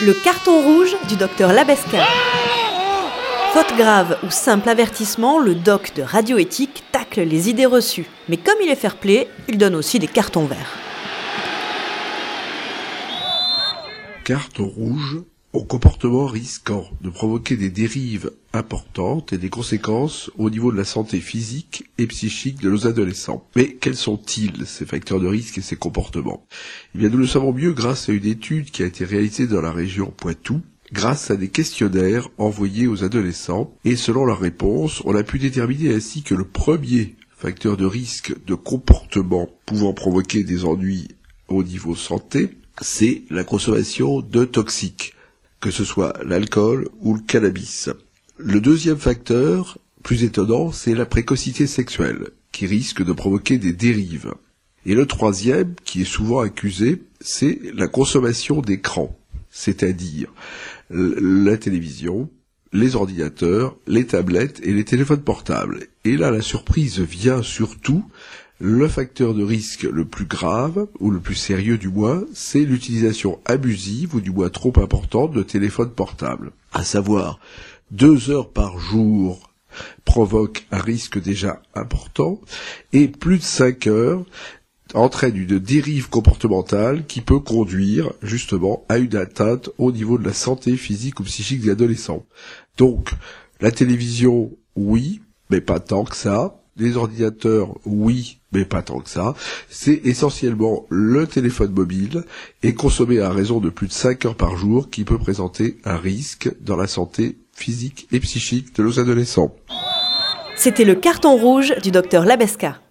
Le carton rouge du docteur Labesca. Faute grave ou simple avertissement, le doc de radioéthique tacle les idées reçues. Mais comme il est fair-play, il donne aussi des cartons verts. Carton rouge au comportement risquant de provoquer des dérives importantes et des conséquences au niveau de la santé physique et psychique de nos adolescents. Mais quels sont-ils, ces facteurs de risque et ces comportements ? Eh bien, nous le savons mieux grâce à une étude qui a été réalisée dans la région Poitou, grâce à des questionnaires envoyés aux adolescents, et selon leurs réponses, on a pu déterminer ainsi que le premier facteur de risque de comportement pouvant provoquer des ennuis au niveau santé, c'est la consommation de toxiques, que ce soit l'alcool ou le cannabis. Le deuxième facteur, plus étonnant, c'est la précocité sexuelle, qui risque de provoquer des dérives. Et le troisième, qui est souvent accusé, c'est la consommation d'écran, c'est-à-dire la télévision, les ordinateurs, les tablettes et les téléphones portables. Et là, la surprise vient surtout. Le facteur de risque le plus grave, ou le plus sérieux du moins, c'est l'utilisation abusive, ou du moins trop importante, de téléphones portables. À savoir, 2 heures par jour provoque un risque déjà important, et plus de 5 heures entraîne une dérive comportementale qui peut conduire justement à une atteinte au niveau de la santé physique ou psychique des adolescents. Donc, la télévision, oui, mais pas tant que ça. Les ordinateurs, oui, mais pas tant que ça. C'est essentiellement le téléphone mobile et consommé à raison de plus de 5 heures par jour qui peut présenter un risque dans la santé physique et psychique de nos adolescents. C'était le carton rouge du docteur Labesca.